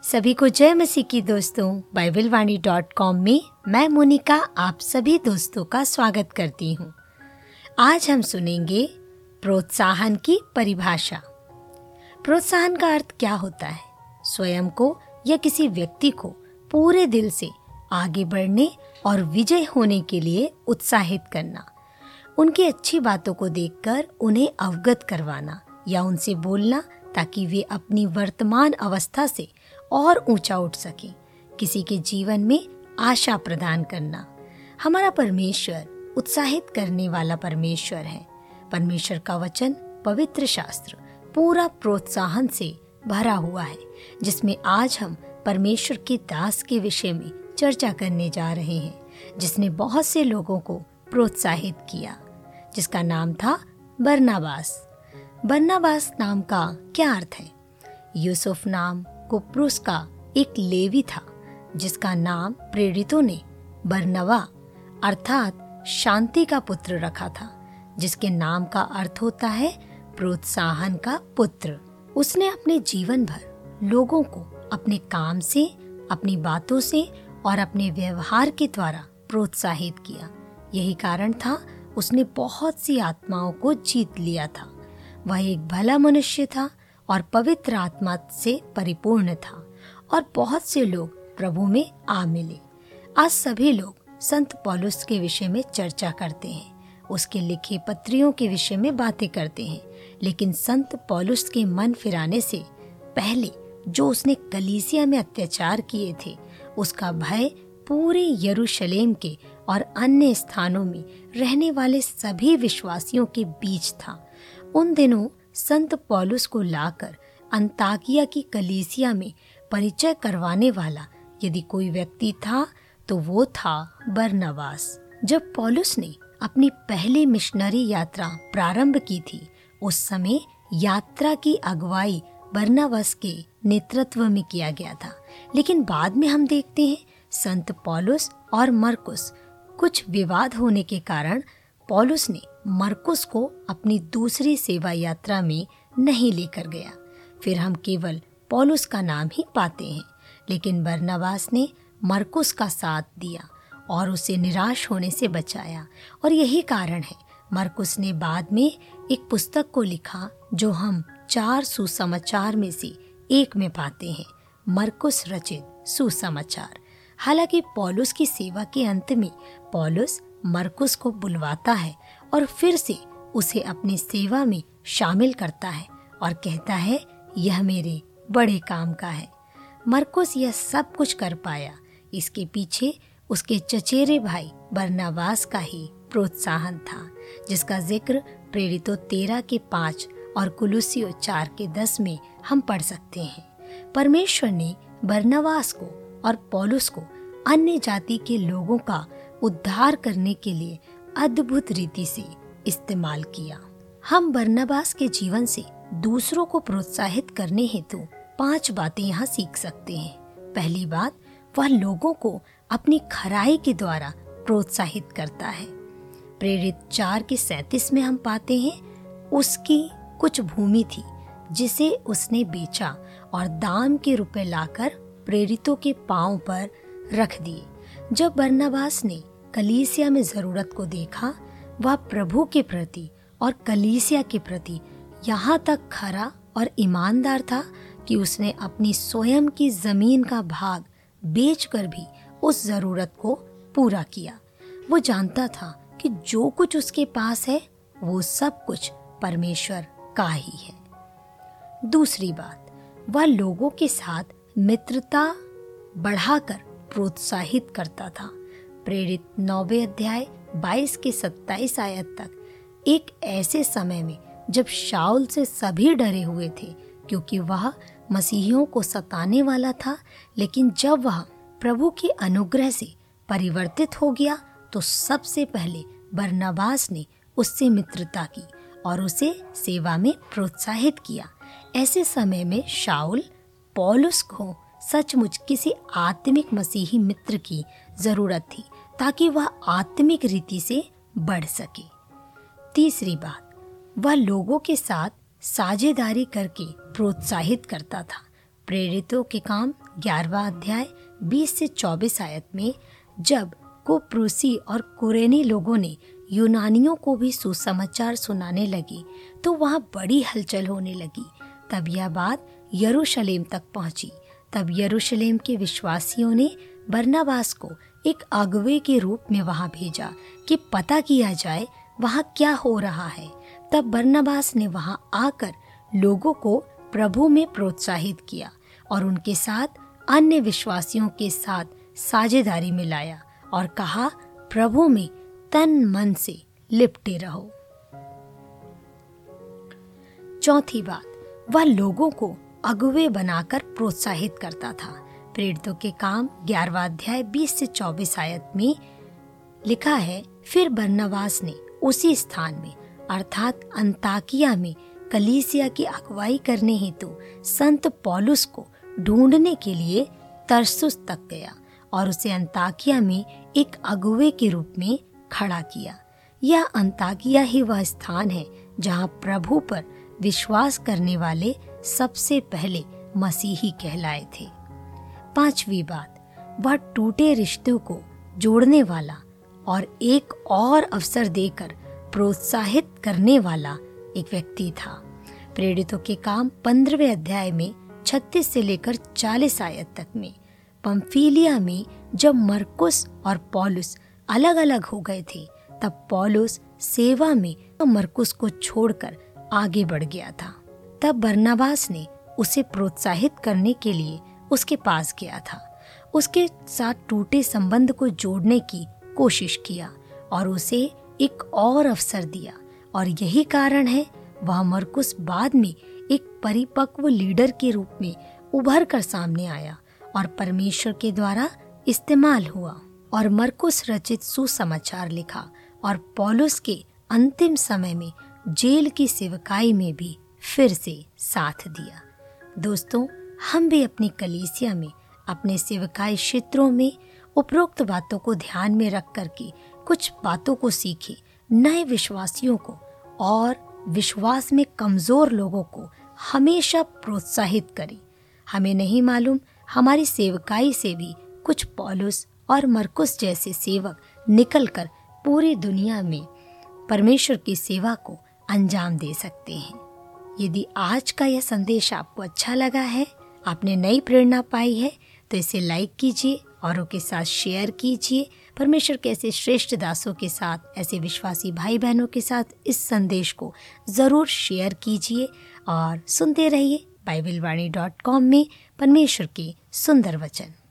सभी को जय मसीह की दोस्तों। BibleWani.com में मैं मोनिका आप सभी दोस्तों का स्वागत करती हूँ। आज हम सुनेंगे प्रोत्साहन की परिभाषा। प्रोत्साहन का अर्थ क्या होता है? स्वयं को या किसी व्यक्ति को पूरे दिल से आगे बढ़ने और विजय होने के लिए उत्साहित करना, उनकी अच्छी बातों को देखकर उन्हें अवगत करवाना या उनसे बोलना ताकि वे अपनी वर्तमान अवस्था से और ऊंचा उठ सके। किसी के जीवन में आशा प्रदान करना। हमारा परमेश्वर उत्साहित करने वाला परमेश्वर है। परमेश्वर का वचन, पवित्र शास्त्र पूरा प्रोत्साहन से भरा हुआ है, जिसमें आज हम परमेश्वर के दास के विषय में चर्चा करने जा रहे हैं, जिसने बहुत से लोगों को प्रोत्साहित किया, जिसका नाम था बरनबास। बरनबास नाम का क्या अर्थ है? यूसुफ नाम कुप्रुस का एक लेवी था, जिसका नाम प्रेरितों ने बरनबा अर्थात शांति का पुत्र रखा था, जिसके नाम का अर्थ होता है प्रोत्साहन का पुत्र। उसने अपने जीवन भर लोगों को अपने काम से, अपनी बातों से और अपने व्यवहार के द्वारा प्रोत्साहित किया। यही कारण था उसने बहुत सी आत्माओं को जीत लिया था। वह एक भला मनुष्य था और पवित्र आत्मा से परिपूर्ण था और बहुत से लोग प्रभु में आ मिले। आज सभी लोग संत पौलुस के विषय में चर्चा करते हैं, उसके लिखे पत्रियों के विषय में बातें करते हैं, लेकिन संत पौलुस के मन फिराने से पहले जो उसने कलीसिया में अत्याचार किए थे, उसका भय पूरे यरूशलेम के और अन्य स्थानों में रहने वाले सभी विश्वासियों के बीच था। उन दिनों संत पौलुस को लाकर अंताकिया की कलीसिया में परिचय करवाने वाला यदि कोई व्यक्ति था तो वो था बरनबास। जब पौलुस ने अपनी पहली मिशनरी यात्रा प्रारंभ की थी, उस समय यात्रा की अगुवाई बरनबास के नेतृत्व में किया गया था। लेकिन बाद में हम देखते हैं संत पौलुस और मरकुस कुछ विवाद होने के कारण पौलुस ने मरकुस को अपनी दूसरी सेवा यात्रा में नहीं लेकर गया। फिर हम केवल पौलुस का नाम ही पाते हैं, लेकिन बरनबास ने मरकुस का साथ दिया और उसे निराश होने से बचाया। और यही कारण है मरकुस ने बाद में एक पुस्तक को लिखा जो हम 4 सुसमाचार में से एक में पाते हैं, मरकुस रचित सुसमाचार। हालांकि पौलुस की सेवा के अंत में पौलुस मरकुस को बुलवाता है और फिर से उसे अपनी सेवा में शामिल करता है और कहता है, यह मेरे बड़े काम का है। मरकुस यह सब कुछ कर पाया, इसके पीछे उसके चचेरे भाई बरनबास का ही प्रोत्साहन था, जिसका जिक्र प्रेरितों 13 के 5 और कुलुसियों 4 के 10 में हम पढ़ सकते हैं। परमेश्वर ने बरनबास को और पौलुस को अन्य जाति के लोगों का उद्धार करने के लिए अद्भुत रीति से इस्तेमाल किया। हम बरनबास के जीवन से दूसरों को प्रोत्साहित करने हेतु 5 बातें यहाँ सीख सकते हैं। पहली बात, वह लोगों को अपनी खराई के द्वारा प्रोत्साहित करता है। प्रेरित 4 के 37 में हम पाते हैं, उसकी कुछ भूमि थी जिसे उसने बेचा और दाम के रुपए लाकर प्रेरितों के पांव पर रख दिए। जब बरनबास ने कलीसिया में जरूरत को देखा, वह प्रभु के प्रति और कलीसिया के प्रति यहाँ तक खरा और ईमानदार था कि उसने अपनी स्वयं की जमीन का भाग बेचकर भी उस जरूरत को पूरा किया। वो जानता था कि जो कुछ उसके पास है वो सब कुछ परमेश्वर का ही है। दूसरी बात, वह लोगों के साथ मित्रता बढ़ाकर प्रोत्साहित करता था। प्रेरित 9वें अध्याय 22 के 27 आयत तक एक ऐसे समय में जब शाऊल से सभी डरे हुए थे क्योंकि वह मसीहियों को सताने वाला था, लेकिन जब वह प्रभु के अनुग्रह से परिवर्तित हो गया तो सबसे पहले बरनबास ने उससे मित्रता की और उसे सेवा में प्रोत्साहित किया। ऐसे समय में शाऊल पौलुस को सचमुच किसी आत्मिक मसीही मित्र की जरूरत थी ताकि वह आत्मिक रीति से बढ़ सके। तीसरी बात, वह लोगों के साथ साझेदारी करके प्रोत्साहित करता था। प्रेरितों के काम 11वां अध्याय 20 से 24 आयत में जब कुप्रूसी और कुरेनी लोगों ने यूनानियों को भी सुसमाचार सुनाने लगी तो वहाँ बड़ी हलचल होने लगी। तब यह बात यरूशलेम तक पहुंची। तब यरूशलेम के विश्वासियों ने बरनबास को एक अगुवे के रूप में वहाँ भेजा कि पता किया जाए वहाँ क्या हो रहा है। तब बरनबास ने वहाँ आकर लोगों को प्रभु में प्रोत्साहित किया और उनके साथ अन्य विश्वासियों के साथ साझेदारी में लाया और कहा, प्रभु में तन मन से लिपटे रहो। चौथी बात, वह लोगों को अगुवे बनाकर प्रोत्साहित करता था। प्रेरितों के काम 11वां अध्याय 20 से 24 आयत में लिखा है, फिर बरनबास ने उसी स्थान में अर्थात अंताकिया में कलीसिया की अगुवाई करने हेतु संत पौलुस को ढूंढने के लिए तरसुस तक गया और उसे अंताकिया में एक अगुवे के रूप में खड़ा किया। यह अंताकिया ही वह स्थान है जहां प्रभु पर विश्वास करने वाले सबसे पहले मसीही कहलाए थे। पांचवी बात, वह टूटे रिश्तों को जोड़ने वाला और एक और अवसर देकर प्रोत्साहित करने वाला एक व्यक्ति था। प्रेरितों के काम 15वें अध्याय में 36 से लेकर 40 आयत तक में पंफिलिया में जब मरकुस और पौलुस अलग अलग हो गए थे तब पौलुस सेवा में मरकुस को छोड़कर आगे बढ़ गया था। तब बरनबास ने उसे प्रोत्साहित करने के लिए उसके पास गया था, उसके साथ टूटे संबंध को जोड़ने की कोशिश किया और उसे एक और अवसर दिया और यही कारण है वह मरकुस बाद में एक परिपक्व लीडर के रूप में उभर कर सामने आया और परमेश्वर के द्वारा इस्तेमाल हुआ और मरकुस रचित सुसमाचार लिखा और पौलुस के अंतिम समय में जेल की सेवकाई में भी फिर से साथ दिया। दोस्तों, हम भी अपनी कलीसिया में अपने सेवकाई क्षेत्रों में उपरोक्त बातों को ध्यान में रख करके कुछ बातों को सीखें, नए विश्वासियों को और विश्वास में कमजोर लोगों को हमेशा प्रोत्साहित करें। हमें नहीं मालूम, हमारी सेवकाई से भी कुछ पौलुस और मरकुस जैसे सेवक निकलकर पूरी दुनिया में परमेश्वर की सेवा को अंजाम दे सकते हैं। यदि आज का यह संदेश आपको अच्छा लगा है, आपने नई प्रेरणा पाई है, तो इसे लाइक कीजिए, औरों के साथ शेयर कीजिए। परमेश्वर के ऐसे श्रेष्ठ दासों के साथ, ऐसे विश्वासी भाई बहनों के साथ इस संदेश को ज़रूर शेयर कीजिए और सुनते रहिए BibleWani.com में परमेश्वर के सुंदर वचन।